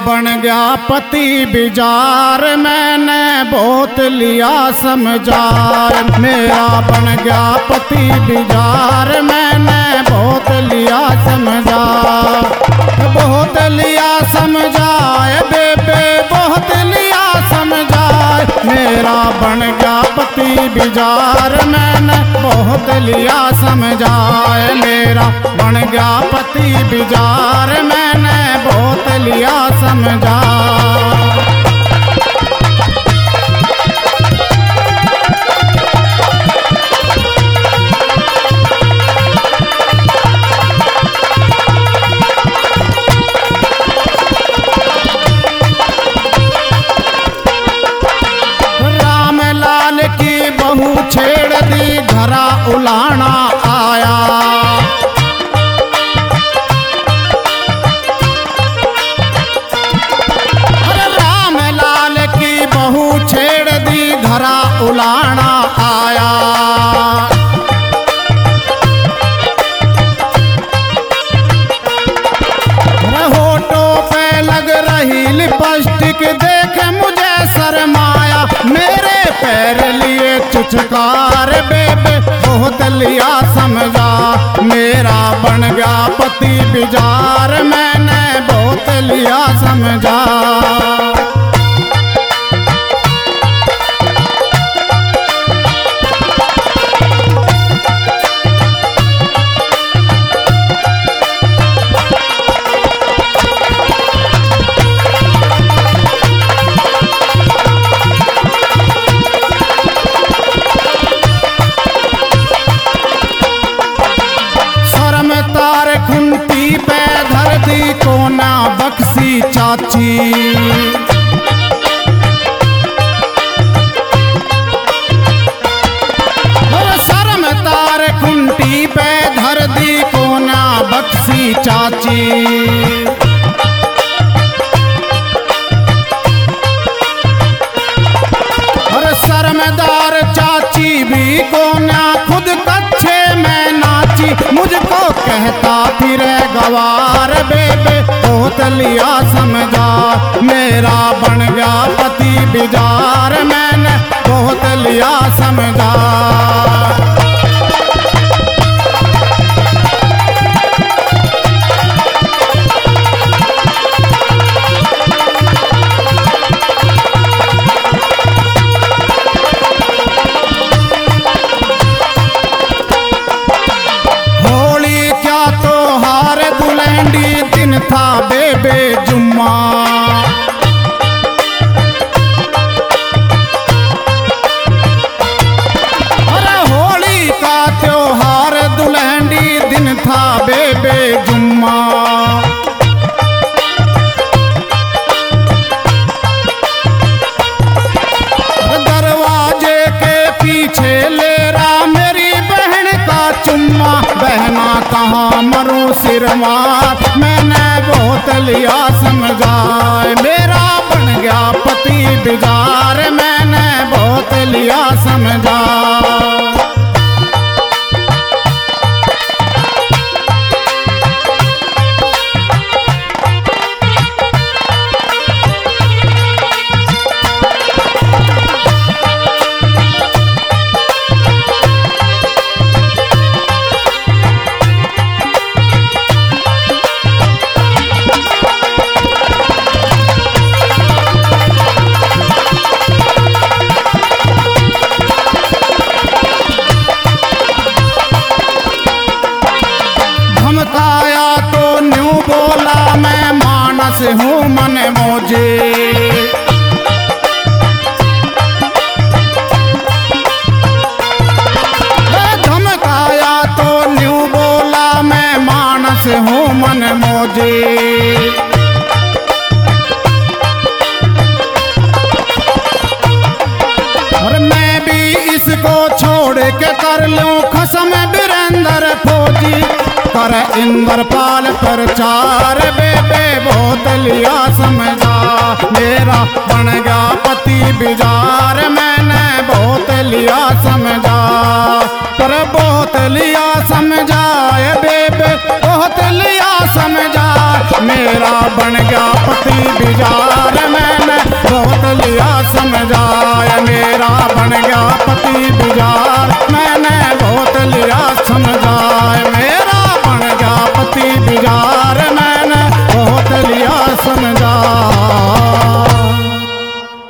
बन गया पति बिजार, मैंने बहुत लिया समझार। मेरा बन गया पति बिजार, मैंने बहुत लिया समझार। बहुत लिया समझाए बेबे, बहुत लिया समझाए। मेरा बन गया पति बिजार, मैंने बहुत लिया समझाए। मेरा बन गया पति बिजार, मैंने बहुत लिया समझाए। की बहू छेड़ दी, घरा उलाना आया। अरे राम लाल की बहू छेड़ दी, घरा उलाना आया। होठों पे लग रही लिपस्टिक, देख मुझे शर्माया। मेरे पैर लिए चुचकार, बेबे बहुत लिया समझा। मेरा बन गया पति बिजार, मैंने बहुत लिया समझा। खुंटी पे धर दी, कोना बक्सी चाची। शर्म तार खुंटी पे धर दी, कोना बक्सी चाची। और शर्मदार चाची भी कोना खुद कच्छे में नाची। मुझको कहता फिरे गवार, बेबे बहुत लिया समझा। मेरा बन गया पति बिजार, मैंने बहुत लिया समझा। दिन था बेबे जुम्मा, अरे होली का त्योहार दुल्हनी दिन था बेबे जुम्मा। दरवाजे के पीछे ले रहा मेरी बहन का चुम्मा। बहना कहाँ मरूं सिरमार, मैंने बहुत लिया समझा। मेरा बन गया पति बिजार, मैंने बहुत लिया समझा। हूँ मन मौजे, धमकाया तो न्यू बोला मैं मानस हूँ मन मौजे। और मैं भी इसको छोड़ के कर लूं खसम वीरेंद्र फौजी। कर इंद्रपाल प्रचार बेबे बहुत लिया समझा। मेरा बन गया पति बिजार, मैंने बहुत लिया समझा। पर बहुत लिया समझा बेबे बहुत लिया समझा। मेरा बन गया पति बिजार, मैंने बहुत लिया समझा।